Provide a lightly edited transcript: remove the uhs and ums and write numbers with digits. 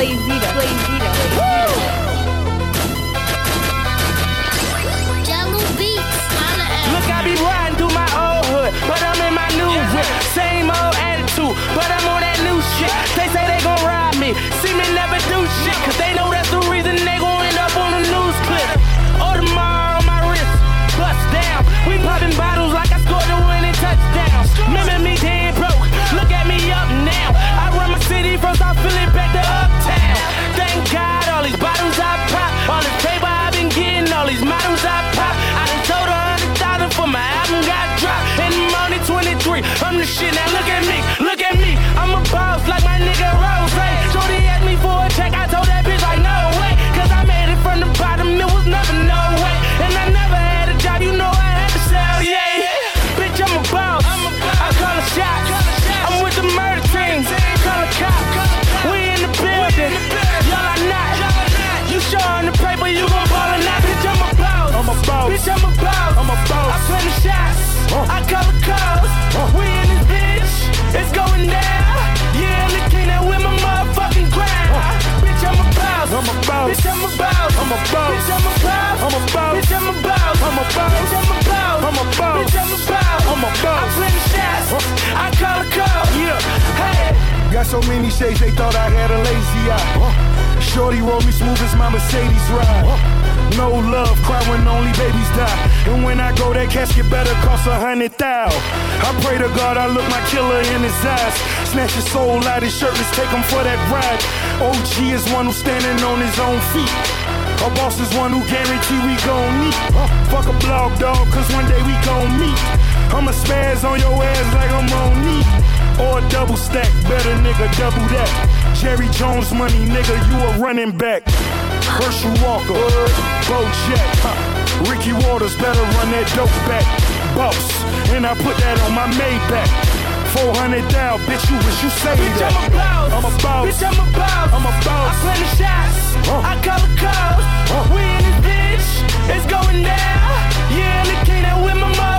Flavita. Look, I be riding through my old hood, but I'm in my new whip. Same old attitude, but I'm on that new shit. They say they gon' ride me, see me never do shit, cause they know that's the reason they gon' end up on the news clip. Audemars on my wrist, bust down. We popping bottles like I scored the winning touchdown. Remember me dead broke, look at me up now. I run my city from South Philly back to uptown. Thank God all these bottles I pop, all this paper I've been getting, all these models I pop. I done told 100,000 for my album got dropped. And I'm only 23, I'm the shit, now look at me. I'm a boss like my nigga Rose. Shorty asked me for a check, I told that bitch like no way. Cause I made it from the bottom, it was never no way. And I never had a job, you know I had to sell, yeah. Bitch, I'm a boss, I call a shot. I'm with the murder team, call a cop. We in the building, y'all are not. You show on the paper, you gon' ball or not. Bitch, I'm a boss, bitch, I'm a boss. I play the shots, I call the calls. We in this bitch, it's going down. Yeah, I'm the king that with my motherfucking crown. Bitch, I'm a boss, bitch, I'm a boss. Bitch, I'm a boss, bitch, I'm a boss. Bitch, I'm a boss, bitch, I'm a boss. I play the shots, I call the calls. Yeah, hey. Got so many shades, they thought I had a lazy eye. Shorty roll me smooth as my Mercedes ride. No love, cry when only babies die. And when I go, that casket better cost 100,000. I pray to God I look my killer in his eyes. Snatch his soul out his shirt, let's take him for that ride. OG is one who's standing on his own feet. A boss is one who guarantee we gon' meet. Fuck a blog dog, cause one day we gon' meet. I'ma spaz on your ass like I'm on knee. Or a double stack, better nigga double that. Jerry Jones money, nigga, you a running back. Herschel Walker, Bojack, Ricky Waters, better run that dope back. Boss, and I put that on my Maybach. 400 down, bitch, you wish you say bitch, that. I'm a boss, bitch, I'm a boss. I play the shots, I call the calls. We in this bitch, it's going down. Yeah, I'm the king that with my mother.